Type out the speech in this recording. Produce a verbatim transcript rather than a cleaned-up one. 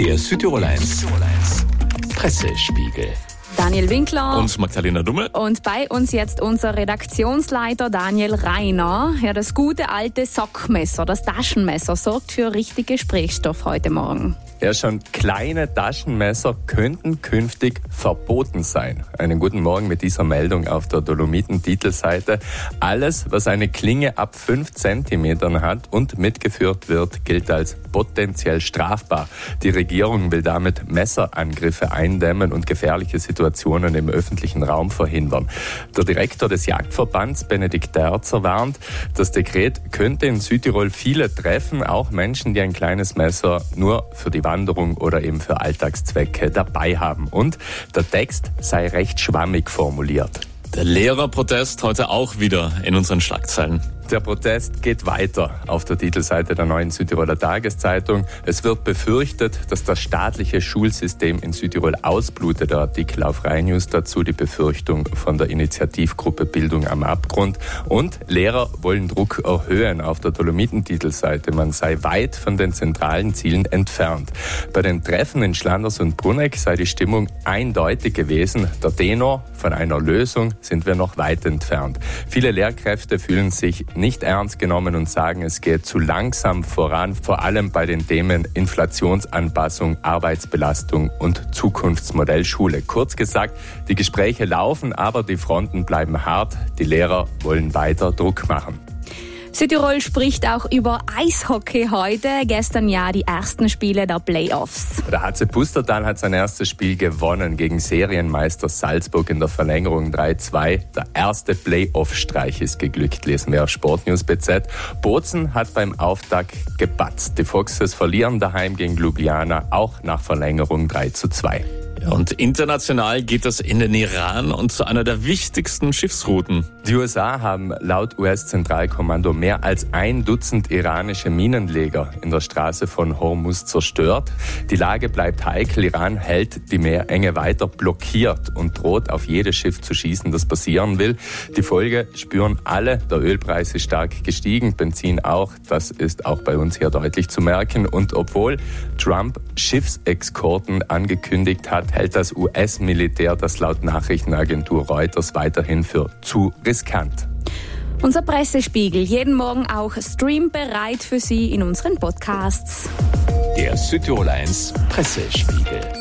Der Südtirol eins Pressespiegel. Daniel Winkler und Magdalena Dumme. Und bei uns jetzt unser Redaktionsleiter Daniel Reiner. Ja, das gute alte Sackmesser, das Taschenmesser, sorgt für richtig Gesprächsstoff heute Morgen. Ja, schon kleine Taschenmesser könnten künftig verboten sein. Einen guten Morgen mit dieser Meldung auf der Dolomiten-Titelseite. Alles, was eine Klinge ab fünf Zentimetern hat und mitgeführt wird, gilt als potenziell strafbar. Die Regierung will damit Messerangriffe eindämmen und gefährliche Situationen im öffentlichen Raum verhindern. Der Direktor des Jagdverbands, Benedikt Derzer, warnt, das Dekret könnte in Südtirol viele treffen, auch Menschen, die ein kleines Messer nur für die Wanderung oder eben für Alltagszwecke dabei haben. Und der Text sei recht schwammig formuliert. Der Lehrerprotest heute auch wieder in unseren Schlagzeilen. Der Protest geht weiter auf der Titelseite der Neuen Südtiroler Tageszeitung. Es wird befürchtet, dass das staatliche Schulsystem in Südtirol ausblutet. Der Artikel auf RheinNews dazu, die Befürchtung von der Initiativgruppe Bildung am Abgrund. Und Lehrer wollen Druck erhöhen auf der Dolomiten-Titelseite. Man sei weit von den zentralen Zielen entfernt. Bei den Treffen in Schlanders und Bruneck sei die Stimmung eindeutig gewesen. Der Tenor: von einer Lösung sind wir noch weit entfernt. Viele Lehrkräfte fühlen sich nicht ernst genommen und sagen, es geht zu langsam voran, vor allem bei den Themen Inflationsanpassung, Arbeitsbelastung und Zukunftsmodell Schule. Kurz gesagt, die Gespräche laufen, aber die Fronten bleiben hart. Die Lehrer wollen weiter Druck machen. Südtirol spricht auch über Eishockey heute. Gestern ja die ersten Spiele der Playoffs. Der H C Pustertal hat sein erstes Spiel gewonnen gegen Serienmeister Salzburg in der Verlängerung drei zwei. Der erste Playoff-Streich ist geglückt, lesen wir auf Sportnews B Z. Bozen hat beim Auftakt gepatzt. Die Foxes verlieren daheim gegen Ljubljana, auch nach Verlängerung drei zu zwei. Und international geht es in den Iran und zu einer der wichtigsten Schiffsrouten. Die U S A haben laut U S-Zentralkommando mehr als ein Dutzend iranische Minenleger in der Straße von Hormuz zerstört. Die Lage bleibt heikel. Iran hält die Meerenge weiter blockiert und droht auf jedes Schiff zu schießen, das passieren will. Die Folge spüren alle. Der Ölpreis ist stark gestiegen, Benzin auch. Das ist auch bei uns hier deutlich zu merken. Und obwohl Trump Schiffsexkorten angekündigt hat, hält das U S-Militär das laut Nachrichtenagentur Reuters weiterhin für zu riskant. Unser Pressespiegel, jeden Morgen auch streambereit für Sie in unseren Podcasts. Der Südtirol eins Pressespiegel.